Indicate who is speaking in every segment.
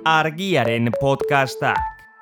Speaker 1: Argiaren podcastak.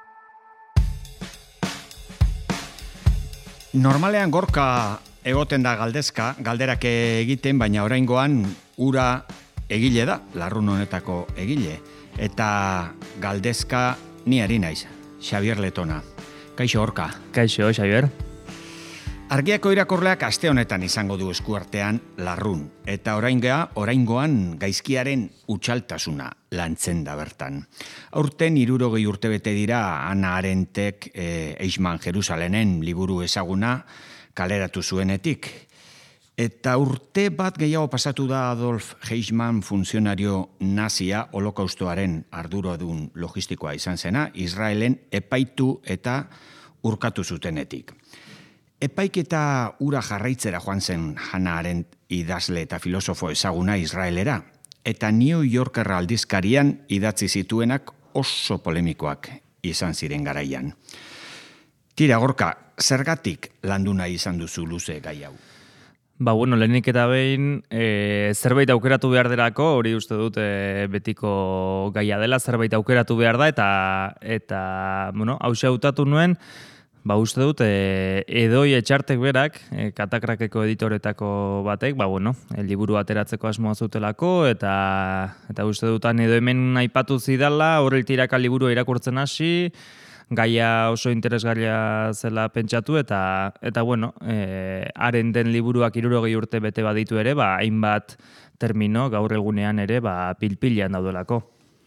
Speaker 2: Normalean Gorka egoten da galdezka, galderak egiten, baina oraingoan ura egile da, larrun honetako egile. Eta galdezka ni ari naiz, Xabier Letona. Kaixo Gorka.
Speaker 1: Kaixo, Xabier.
Speaker 2: Argiako irakurleak aste honetan izango du eskuartean larrun, eta oraingoan gaizkiaren utxaltasuna lantzen da bertan. Aurten 60 urte bete dira Hannah Arendtek Eichmann Jerusalenen liburu ezaguna kaleratu zuenetik. Eta urte bat gehiago pasatu da Adolf Eichmann funtzionario nazia holokaustoaren arduradun logistikoa izan zena, Israelen epaitu eta urkatu zutenetik. Epaiketa ura jarraitzera joan zen Hannah Arendt idazle eta filosofo ezaguna Israelera, eta New Yorker aldizkarian idatzi zituenak oso polemikoak izan ziren garaian. Tira Gorka, zergatik landu nahi izan duzu luze gai hau?
Speaker 1: Lehenik eta behin zerbait aukeratu behar derako, hori uste dut betiko gaia dela, zerbait aukeratu behar da, eta hause hautatu nuen, uste dut, Edoi Etxartek berak, Katakrakeko editoretako batek, liburu ateratzeko asmoa zutelako, eta uste dutan edo hemen aipatu zidala, horrel tiraka liburu irakurtzen hasi, gaia oso interesgarria zela pentsatu, eta Arenden liburuak 60 urte bete baditu ere, hainbat termino gaur egunean ere, pilpilean daudelako.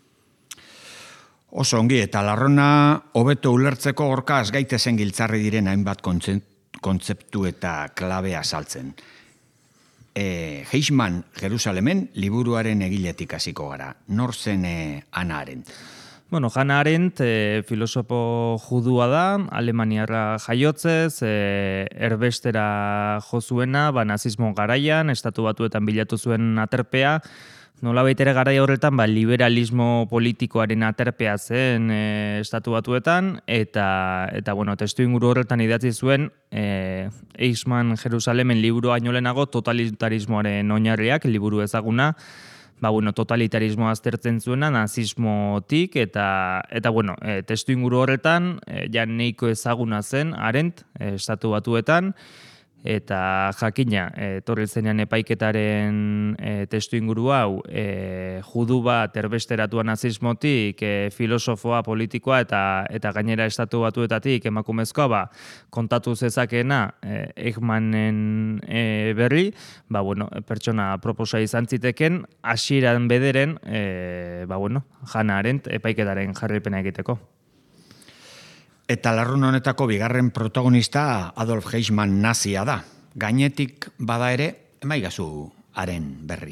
Speaker 2: Oso ongi, eta larrona hobeto ulertzeko Gorka ez gaitezen giltzarri diren hainbat kontzeptu eta klabea saltzen. Eichmann Jerusalemen liburuaren egiletik hasiko gara. Nor zen Hannah Arendt?
Speaker 1: Hannah Arendt filosofo judua da, alemaniarra jaiotzez, erbestera jo zuena, nazismo garaian, estatu batuetan bilatu zuen aterpea, nolabait ere garai horretan liberalismo politikoaren aterpea zen estatu batuetan, eta testu inguru horretan idatzi zuen Eichmann Jerusalemen liburu baino lehenago totalitarismoaren oinarriak, liburu ezaguna, totalitarismoa aztertzen zuena nazismotik, eta testu inguru horretan nahiko ezaguna zen Arendt estatu batuetan, eta jakina, etorri zenean epaiketaren testu inguru hau, judu bat erbesteratua nazismotik, filosofoa, politikoa eta gainera estatu batuetatik emakumezkoa, kontatu zezakeena Eichmannen berri, pertsona proposa izan ziteken, hasieran bederen, Hannah Arendt epaiketaren jarraipena egiteko.
Speaker 2: Eta larrun honetako bigarren protagonista Adolf Eichmann nazia da. Gainetik bada ere, emaigazu haren berri.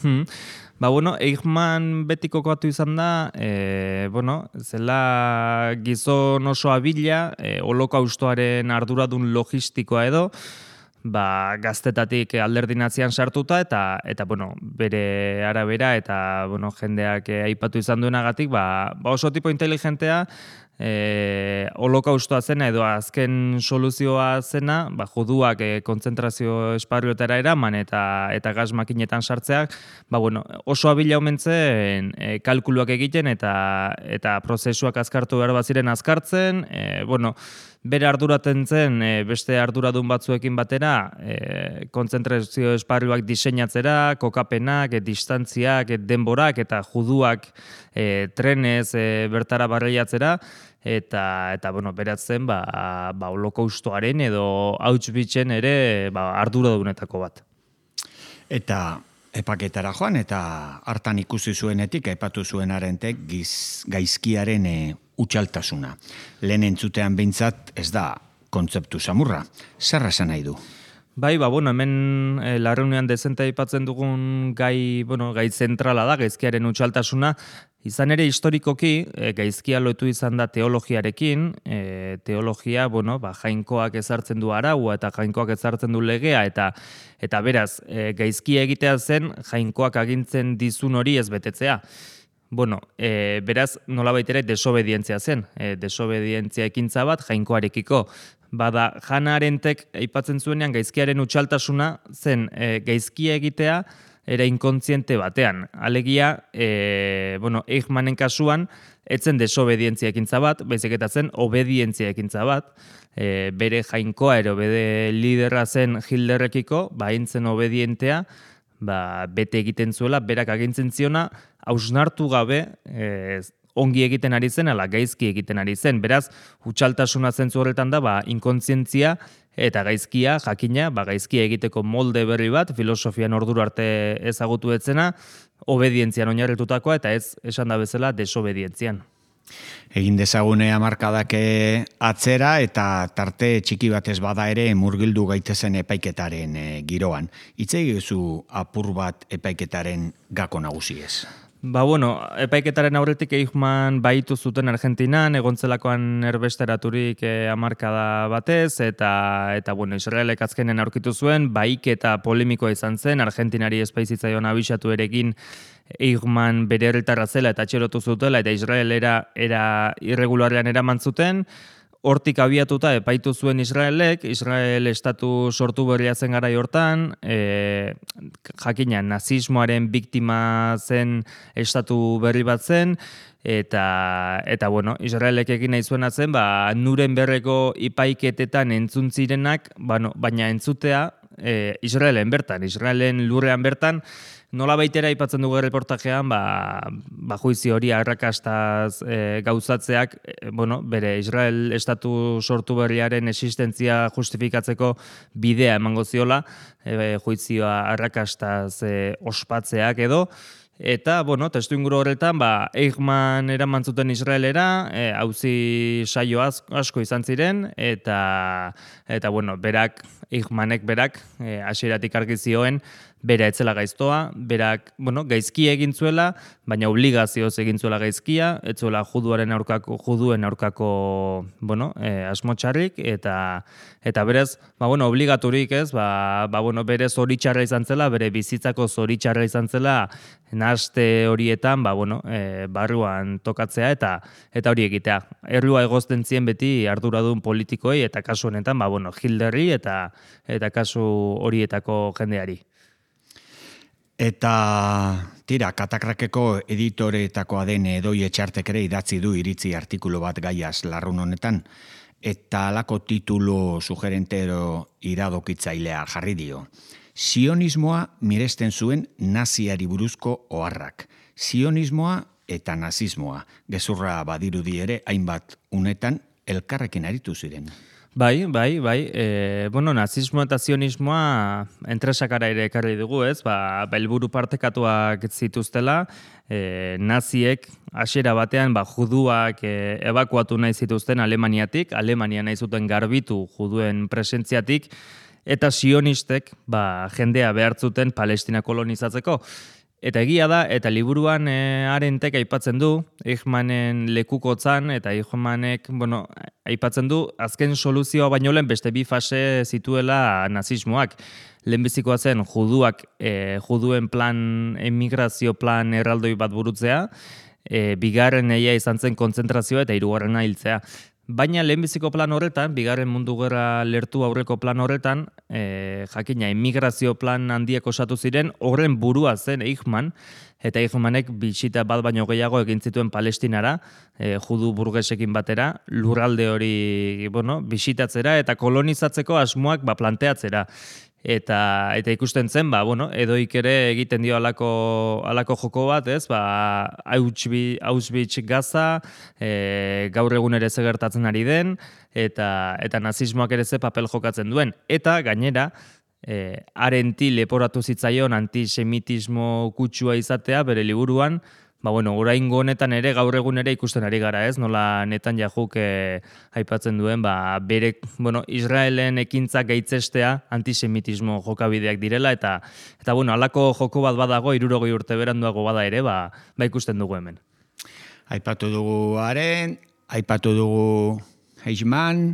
Speaker 1: Eichmann beti kokatu izan da, zela gizon oso abila, holokaustoaren arduradun logistikoa edo, gaztetatik alderdi nazian sartuta, eta bere arabera, eta jendeak aipatu izan duenagatik, oso tipo inteligentea, holokaustoa zena edo azken soluzioa zena, juduak kontzentrazio esparruetara eraman eta gas makinetan sartzeak, oso abila omen zen kalkuluak egiten eta prozesuak azkartu behar baziren azkartzen, bere arduratzen zen beste arduradun batzuekin batera kontzentrazio esparruak diseinatzera, kokapenak, distantziak, denborak eta juduak trenez bertara barreiatzera, eta beratzen holokaustoaren edo Auschwitzen ere arduradunetako bat.
Speaker 2: Eta epaketara joan, eta hartan ikusi zuenetik, aipatu zuen Arendtek gaizkiaren utxaltasuna. Lehen entzutean behintzat ez da kontzeptu samurra. Zer esan nahi du?
Speaker 1: Hemen larreunean dezente aipatzen dugun gai zentrala da, gaizkiaren utxaltasuna. Izan ere historikoki, gaizkia lotu izan da teologiarekin, teologia, jainkoak ezartzen du araua eta jainkoak ezartzen du legea, eta beraz, gaizkia egitea zen, jainkoak agintzen dizun hori ez betetzea. Beraz, nolabait ere desobedientzia zen, desobedientzia ekintza bat jainkoarekiko. Hannah Arendtek aipatzen zuenean gaizkiaren utxaltasuna zen gaizkia egitea, era inkontziente batean. Alegia, Eichmannen kasuan, etzen desobedientzia ekintza bat, baizik eta zen obedientzia ekintza bat, bere jainkoa ero bere liderra zen Hitlerrekiko, haintzen obedientea, bete egiten zuela, berak agintzen ziona, hausnartu gabe, ongi egiten ari zen, ala gaizki egiten ari zen. Beraz, hutsaltasuna zentzu horretan da, inkontzientzia eta gaizkia, jakina, gaizkia egiteko molde berri bat, filosofian orduro arte ezagutu etzena, obedientzian oinarritutakoa eta ez esan da bezala desobedientzian.
Speaker 2: Egin dezagune hamarkadake atzera eta tarte txiki batez bada ere murgildu gaitezen epaiketaren giroan. Hitz egizu apur bat epaiketaren gako nagusiez.
Speaker 1: Epaiketaren aurretik Eichmann baitu zuten Argentinan, egontzelakoan erbesteraturik hamarkada batez, eta Israelek azkenen aurkitu zuen, baiketa polemikoa izan zen, Argentinari espaizitzaion abisatu erekin Eichmann bere herritarra zela eta atxerotu zutela, eta Israelera irregularrean eraman zuten. Hortik abiatuta epaitu zuen Israelek, Israel estatu sortu berria zen garai hortan, jakina nazismoaren biktima zen estatu berri bat zen, eta Israelek egin nahi zuena zen, Nuremberreko ipaiketetan entzun zirenak, baina entzutea Israelen lurrean bertan, nola baitera aipatzen dugu reportajean, juizio hori arrakastaz gauzatzeak, bere Israel estatu sortu berriaren existentzia justifikatzeko bidea emango ziola, juizioa arrakastaz ospatzeak edo, eta, testu inguru horretan, Eichmann eraman zuten Israelera, auzi saio asko izan ziren, eta Eichmannek berak, hasieratik argi zioen, bera etzela gaiztoa, berak, gaizki egin zuela, baina obligazioz egin zuela gaizkia, etzuela juduen aurkako, asmotxarrik, eta berez, obligaturik ez, bere zoritxarra izan zela, bere bizitzako zoritxarra izan zela, nahaste horietan, barruan tokatzea, eta hori egitea. Errua egozten zien beti arduradun politikoi, eta kasu honetan, Hitlerri, eta kasu horietako jendeari.
Speaker 2: Eta Katakrakeko editoreetakoa den Edoi Etxartek ere idatzi du iritzi artikulu bat gaiaz larrun honetan, eta halako titulu sugerentero iradokitzailea jarri dio. Sionismoa miresten zuen naziari buruzko oharrak. Sionismoa eta nazismoa, gezurra badirudi ere hainbat unetan elkarrekin aritu ziren.
Speaker 1: Bai. Nazismoa eta zionismoa entresakara ere ekarri dugu, ez? Helburu partekatuak zituztela, naziek hasiera batean juduak ebakuatu nahi zituzten Alemaniatik, Alemania nahi zuten garbitu juduen presentziatik, eta sionistek jendea behartzuten Palestina kolonizatzeko. Eta egia da, eta liburuan Arentek aipatzen du, Eichmannen lekukotzan, eta Eichmannek, aipatzen du, azken soluzioa baino lehen beste bi fase zituela nazismoak. Lehenbizikoa zen juduen plan, emigrazio plan erraldoi bat burutzea, bigarren egia izan zen kontzentrazioa eta hirugarrena hiltzea. Baina lehenbiziko plan horretan, bigarren mundu gerra lertu aurreko plan horretan, jakina, emigrazio plan handiak osatu ziren, horren burua zen Eichmann, eta Eichmannek bisita bat baino gehiago egin zituen Palestinara, judu burgesekin batera, lurralde hori bisitatzera eta kolonizatzeko asmoak planteatzera. Eta ikusten zen, Edoik ere egiten dio alako joko bat, ez? Auschwitz Gaza, gaur egun ere ze gertatzen ari den, eta nazismoak ere ze papel jokatzen duen. Eta gainera, Arenti leporatu zitzaion antisemitismo kutsua izatea bere liburuan, oraingo honetan ere gaur egun ere ikusten ari gara, ez? Nola Netanyahu aipatzen duen, bere, Israelen ekintza gaitzestea antisemitismo jokabideak direla, eta halako joko bat badago, 60 urte beranduago bada ere, ikusten dugu hemen.
Speaker 2: Aipatu dugu Aren, aipatu dugu Eichmann,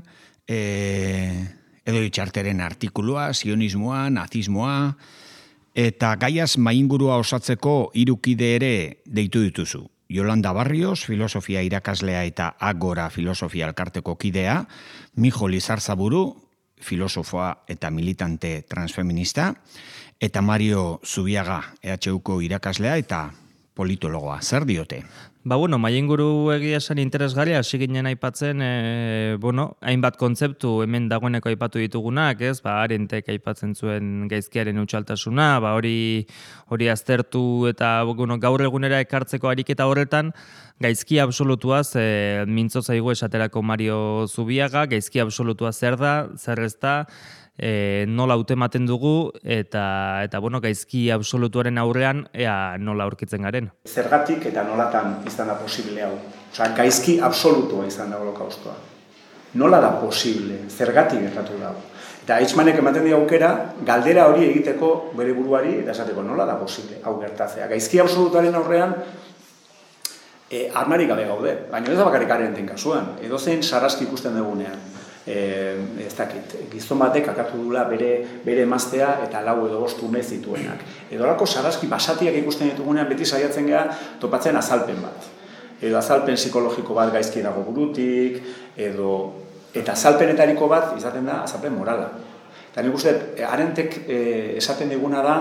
Speaker 2: Edoi Etxarteren artikulua, sionismoa, nazismoa, eta gaiaz maingurua osatzeko 3 kide ere deitu dituzu. Yolanda Barrios, filosofia irakaslea eta Agora filosofia elkarteko kidea, Mijo Lizarzaburu, filosofoa eta militante transfeminista, eta Mario Zubiaga, EHUko irakaslea eta politologoa. Zer diote?
Speaker 1: Maienguru egia esan interesgarria, hasi ginen aipatzen, hainbat kontzeptu hemen dagoeneko aipatu ditugunak, ez? Arentek aipatzen zuen gaizkiaren utxaltasuna, hori aztertu eta gaur egunera ekartzeko ariketa horretan, gaizki absolutuaz mintzo zaigu esaterako Mario Zubiaga, gaizki absolutua zer da, zer ez da, nola hautematen dugu eta gaizki absolutuaren aurrean ea nola aurkitzen garen.
Speaker 3: Zergatik eta nolatan izan da posible hau? Osea, gaizki absolutua izan da holokaustoa. Nola da posible? Zergatik gertatu da hau? Eta Eichmannek ematen die aukera galdera hori egiteko bere buruari eta esateko nola da posible hau gertatzea. Gaizki absolutuaren aurrean armarik gabe gaude, baina ez da bakarrik Arendten kasuan, edozein sarraski ikusten dugunean. Ez dakit, gizon batek akatu dula bere emaztea eta 4 edo 5 ume zituenak. Edolako sarraski basatiak ikusten ditugunean beti saiatzen gara topatzen azalpen bat. Edo azalpen psikologiko bat gaizki dago burutik, eta azalpenetariko bat izaten da azalpen morala. Eta nik uste, Arentek esaten diguna da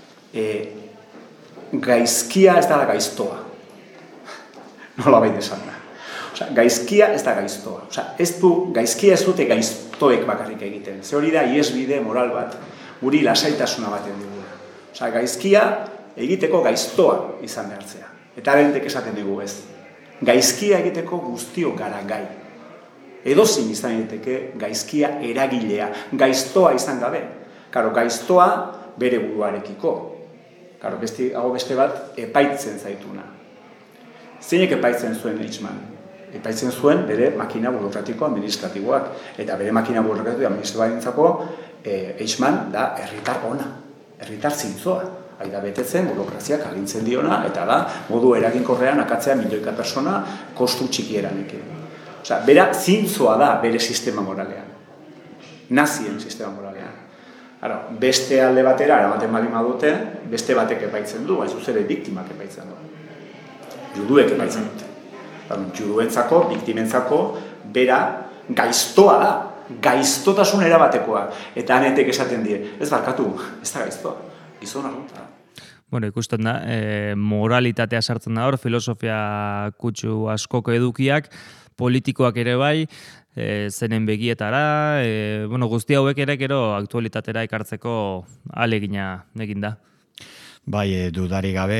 Speaker 3: gaizkia ez da gaiztoa. Nola baita esan da. Gaizkia ez da gaiztoa. Gaizkia ez dute gaiztoek bakarrik egiten. Ze hori da ihesbide moral bat, guri lasaitasuna baten digula. Gaizkia egiteko gaiztoa izan behartzea. Eta Arentek esaten digu ez. Gaizkia egiteko guztiok gara gai. Edozein izan egiteke gaizkia eragilea. Gaiztoa izan gabe. Gaiztoa bere buruarekiko. Beste bat epaitzen zaituna. Zeinek epaitzen zuen Eichmann? Epaitzen zuen bere makina burokratiko administratiboak. Eta bere makina burokratiko administratiboarentzako Eichmann da herritar ona, herritar zintzoa. Da betetzen burokraziak agintzen diona, eta da modu eraginkorrean akatzea milioika persona kostu txikieranekin. Bera zintzoa da bere sistema moralean. Nazien sistema moralean. Beste alde batera, eramaten baldin badute, beste batek epaitzen du, hain zuzere biktimak epaitzen du. Juduek epaitzen dute. Juduentzako, biktimentzako, bera gaiztoa da, gaiztotasun erabatekoa. Eta Arentek esaten die, ez barkatu, ez da gaiztoa, gizon arrunta da.
Speaker 1: Ikusten da, moralitatea sartzen da hor, filosofia kutsu askoko edukiak, politikoak ere bai, zenen begietara, guzti hauek ere gero aktualitatera ekartzeko ahalegina egin da.
Speaker 2: Bai, dudari gabe,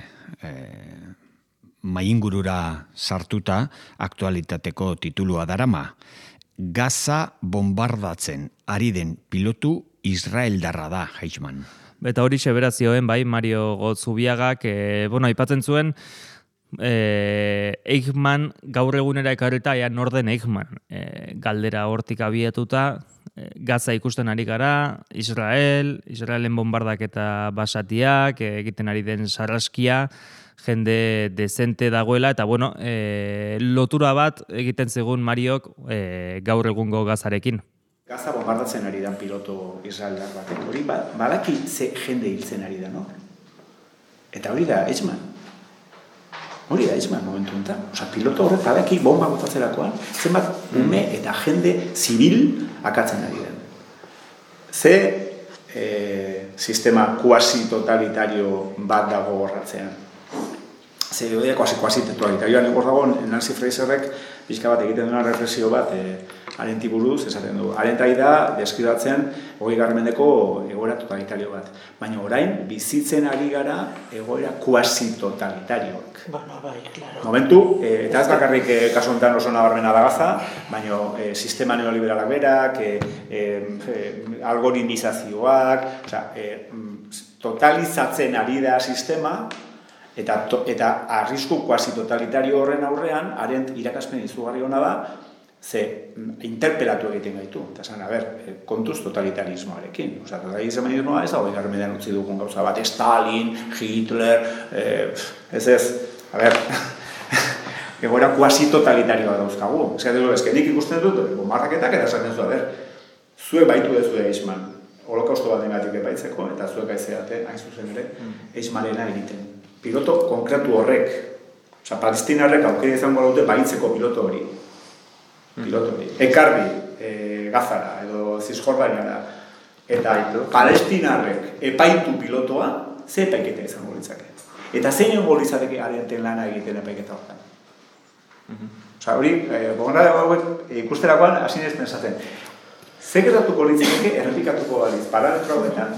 Speaker 2: maingurura sartuta aktualitateko titulua darama. Gaza bombardatzen ari den pilotu israeldarra da, Eichmann.
Speaker 1: Eta hori seberazioen, bai, Mario Zubiagak, aipatzen zuen, Eichmann gaur egunera ekarrita, norden Eichmann, galdera hortik abiatuta, Gaza ikusten ari gara, Israelen bombardak eta basatiak, egiten ari den sarraskia, jende dezente dagoela, eta lotura bat egiten zegoen Mariok gaur egungo Gazarekin.
Speaker 3: Gaza bombardatzen ari da piloto israeldar batek. Hori badaki ze jende hiltzen ari da, no? Eta hori da Eichmann. Hori da Eichmann momentu enten. Piloto horrek badaki bomba botatzerakoan, zenbat ume eta jende zibil akatzen ari den. Ze sistema kuasi-totalitario bat dago gorratzean. Ze hori kuasi-totalitarioan egor dago Nancy Fraserrek pixka bat egiten duna reflexio bat Arenti buruz esaten du. Arentai da deskribatzen 20. mendeko egoera totalitario bat. Baina orain bizitzen ari gara egoera kuasi-totalitarioak. Momentu, eta ez bakarrik kasu honetan oso nabarmena da Gaza, baina sistema neoliberalak berak, algoritmizazioak, totalizatzen ari da sistema, eta arrisku kuasi-totalitario horren aurrean, Arent irakaspen izugarri hona da, ze interpelatu egiten gaitu. Eta esan, kontuz totalitarismoarekin. Totalitarismoa ez da 20. mendean utzi dugun gauza bat. Stalin, Hitler, egoera kuasi-totalitarioa dauzkagu. Nik ikusten dut, bombardaketak eta esaten zu, zuek baitu dezu Eichmann, holokausto bat dengatik epaitzeko, eta zuek aizeate, hain zuzen ere, Eichmannena egiten. Piloto konkretu horrek, palestinarrek aukera izango dute baitzeko piloto hori. Ekarbi, Gazara edo Zisjordaniara eta palestinarrek epaitu pilotoa, ze epaiketa izango litzake. Eta zein egongo litzateke arenten lana egiten epaiketa hortan. Osa, hori, bogondade hauek ikusterakoan hasi ez pensatzen. Ze gertatuko litzateke errepikatuko baliz parametro hauetan,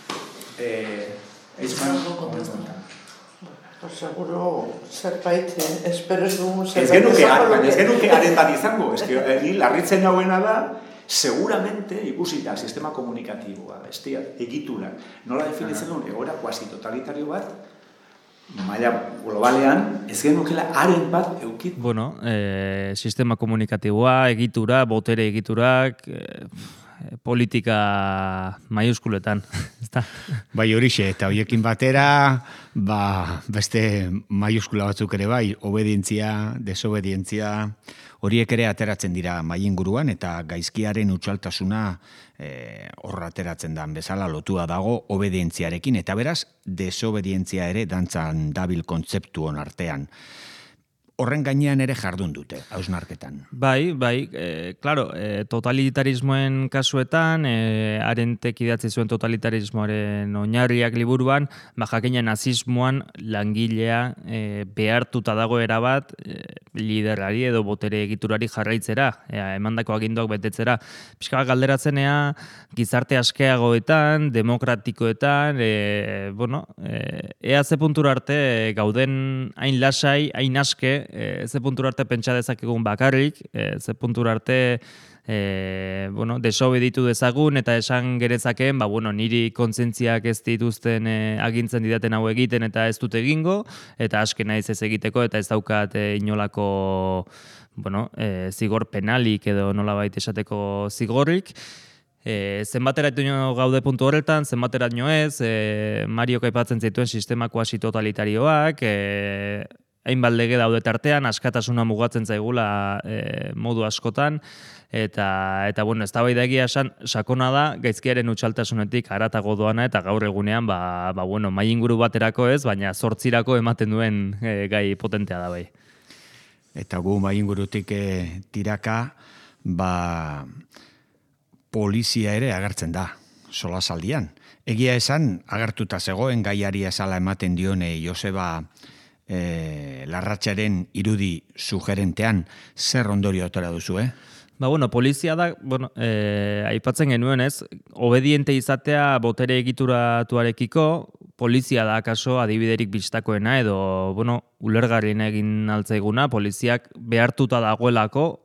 Speaker 4: Seguro zerbait, espero ez dugun
Speaker 3: Ez genuke aretan izango, ni larritzen nauena da, seguramente ikusita sistema komunikatiboa, egitura, nola definitzen duen egoera kuasi totalitario bat, maila globalean, ez genukela haren bat eukit.
Speaker 1: Bueno, sistema komunikatiboa, egitura, botere egiturak, politika maiuskuletan, ezta?
Speaker 2: Bai horixe, eta horiekin batera, beste maiuskula batzuk ere bai, obedientzia, desobedientzia, horiek ere ateratzen dira maiinguruan eta gaizkiaren utxaltasuna horra ateratzen dan bezala lotua dago obedientziarekin, eta beraz, desobedientzia ere dantzan dabil kontzeptu hon artean. Horren gainean ere jardun dute, hausnarketan.
Speaker 1: Bai, claro, totalitarismoen kasuetan, Arentek idatzi zuen totalitarismoaren oinarriak liburuan, jakina nazismoan langilea behartuta dago erabat liderari edo botere egiturari jarraitzera, emandako aginduak betetzera. Pixka galderatzenea, gizarte askeagoetan, demokratikoetan, ea ze puntura arte gauden hain lasai, hain aske, ze puntura arte pentsa dezakegun bakarrik, ze puntura arte desobeditu dezagun eta esan gerezakeen, niri kontzientziak ez dituzten agintzen didaten hau egiten eta ez dut egingo, eta aske naiz ez egiteko eta ez daukat inolako zigor penalik edo nolabait esateko zigorrik. Zenbateraino gaude puntu horretan, zenbateraino ez, Mariok aipatzen zituen sistema kuasi totalitarioak, hainbat lege daude tartean, askatasuna mugatzen zaigula modu askotan, eta eztabaida egia esan sakona da, gaizkiaren utxaltasunetik haratago doana, eta gaur egunean, mailinguru baterako ez, baina 8 ematen duen gai potentea da bai.
Speaker 2: Eta gu mailingurutik tiraka, polizia ere agertzen da, solasaldian. Egia esan, agertuta zegoen gaiari azala ematen dione Joseba Larratxaren irudi sugerentean, zer ondorio atera duzu,
Speaker 1: Polizia da, aipatzen genuen ez, obediente izatea botere egituratuarekiko, polizia da akaso adibiderik bistakoena edo, ulergarrien egin altzaiguna, poliziak behartuta dagoelako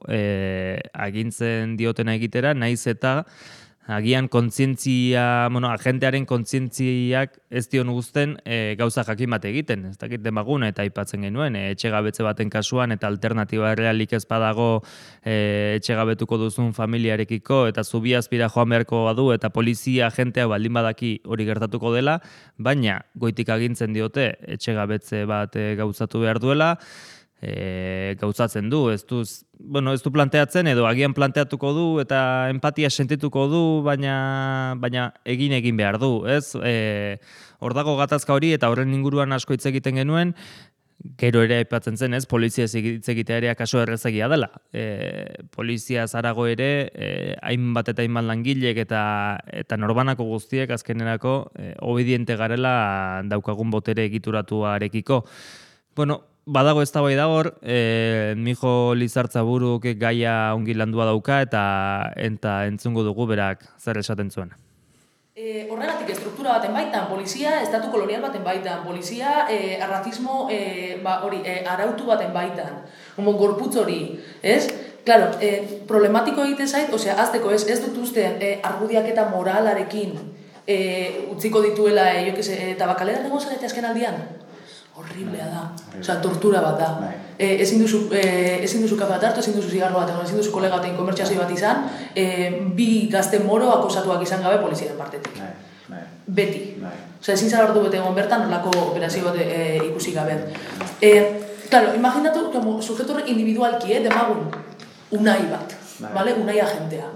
Speaker 1: agintzen diotena egitera, naiz eta agian kontzientzia, agentearen kontzientziak ez dion guzten gauza jakin bat egiten. Ez dakit demaguna eta aipatzen genuen, etxegabetze baten kasuan eta alternatiba realik ez badago etxegabetuko duzun familiarekiko eta zubiazpira joan beharko badu eta polizia agentea baldin badaki hori gertatuko dela, baina goitik agintzen diote etxegabetze bat gauzatu behar duela, gauzatzen du, ez du planteatzen edo agian planteatuko du eta empatia sentituko du, baina egin behar du, ez? Hor dago gatazka hori eta horren inguruan asko hitz egiten genuen, gero ere aipatzen zen, ez? Polizia hitz egitea ere akaso errezegia dela. Polizia zarago ere, hainbat eta hainbat langilek eta norbanako guztiek azkenerako obediente garela daukagun botere egituratuarekiko. Badago eztabaida hor, Mijo Lizartzaburuk gaia ongi landua dauka eta entzungo dugu berak zer esaten zuen.
Speaker 5: Horregatik estruktura baten baitan, polizia estatu kolonial baten baitan, polizia arrazismo arautu baten baitan, gorputz hori, ez? Claro, problematiko egite zait, azteko ez dut uste argudiak eta moralarekin utziko dituela, eta bakalera egon zarete azken aldian? Horriblea da, tortura bat da. Ezin duzu kafe bat hartu, ezin duzu zigarro bat, ezin duzu kolega batein komertxazio bat izan, bi gazte moro akusatuak izan gabe poliziaren partetik. Beti. Ezin zara hartu bete egon bertan, nolako operazio bat ikusi gabe. Claro, imaginatu, sujeto individualki, demagun, unai bat. Unai agentea.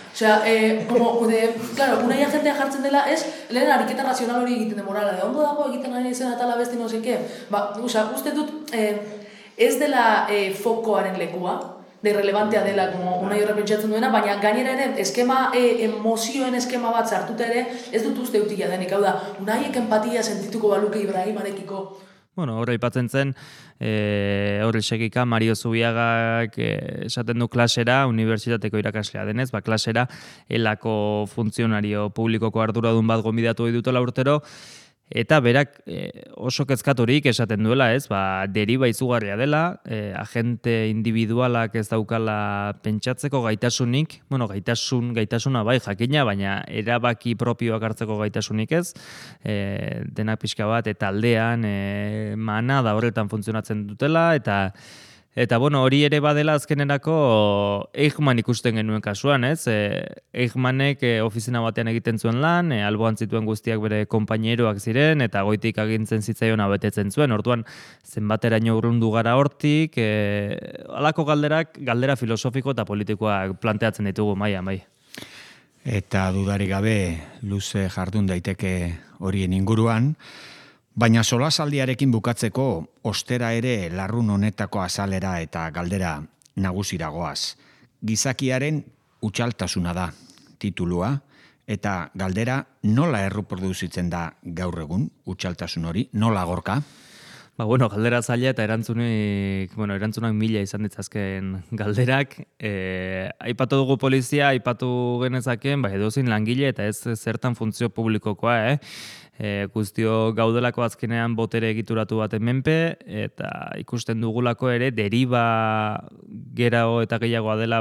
Speaker 5: Unai agentea jartzen dela ez, lehen ariketa razional hori egiten de morala, ondo dago egiten ari zen atala besti no seke. Uste dut ez dela fokoaren lekua, de relevantea dela, como unai horre pentsatzen duena, baina gainera ere, emozioen eskema bat sartuta ere, ez dut uste utila denik, hau da, unaiek empatia sentituko baluke Ibrahimarekiko.
Speaker 1: Bueno, hor aipatzen zen, hor segika Mario Zubiagak esaten du klasera, unibertsitateko irakaslea denez, klasera elako funtzionario publikoko arduradun bat gonbidatu dutela urtero, eta berak oso kezkaturik esaten duela, deriba izugarria dela, agente individualak ez daukala pentsatzeko gaitasunik, gaitasuna bai jakina, baina erabaki propioak hartzeko gaitasunik ez, denak pixka bat, eta aldean manada horretan funtzionatzen dutela, eta hori ere badela azkenerako Eichmann ikusten genuen kasuan, ez? Eichmannek ofizina batean egiten zuen lan, alboan zituen guztiak bere konpainieroak ziren, eta goitik agintzen zitzaiona betetzen zuen. Orduan, zenbateraino urrundu gara hortik, halako galdera filosofiko eta politikoak planteatzen ditugu mailan, bai.
Speaker 2: Eta dudarik gabe luze jardun daiteke horien inguruan, baina solasaldiarekin bukatzeko ostera ere larrun honetako azalera eta galdera nagusiragoaz. Gizakiaren utxaltasuna da titulua, eta galdera nola erreproduzitzen da gaur egun utxaltasun hori, nola Gorka?
Speaker 1: Galdera zaila eta erantzunak mila izan ditzazken galderak. Aipatu dugu polizia, aipatu genezakeen, edozin langile eta ez zertan funtzio publikokoa, guztio gaudelako azkenean botere egituratu baten menpe, eta ikusten dugulako ere deriba gerago eta gehiagoa dela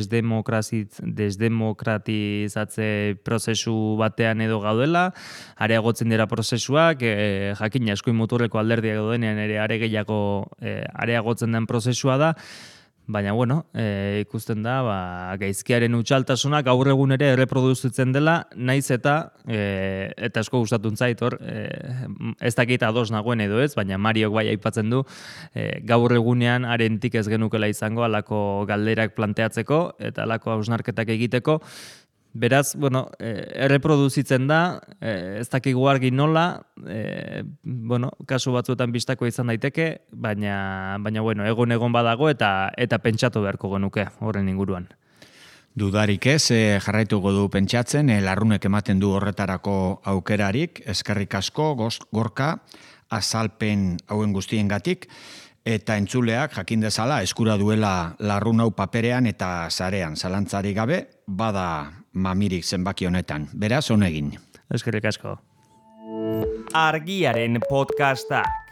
Speaker 1: desdemokratizatze prozesu batean edo gaudela, areagotzen dira prozesuak, jakina eskuin muturreko alderdiak daudenean ere are gehiago areagotzen den prozesua da, baina ikusten da gaizkiaren utxaltasuna gaur egun ere erreproduzitzen dela, naiz eta asko gustatun zait hor, ez dakit ados nagoen edo ez, baina Mariok bai aipatzen du gaur egunean arentik ez genukela izango halako galderak planteatzeko eta halako hausnarketak egiteko. Beraz, erreproduzitzen da, ez dakigu argi nola, kasu batzuetan bistako izan daiteke, baina egon badago eta pentsatu beharko genuke horren inguruan.
Speaker 2: Dudarik ez, jarraituko du pentsatzen, larrunek ematen du horretarako aukerarik, eskerrik asko, Gorka, azalpen hauen guztiengatik, eta entzuleak jakin dezala eskura duela larrun hau paperean eta sarean, zalantzarik gabe, bada mamirik zenbaki honetan. Beraz, honegin.
Speaker 1: Eskerrik asko.
Speaker 6: Argiaren podcasta.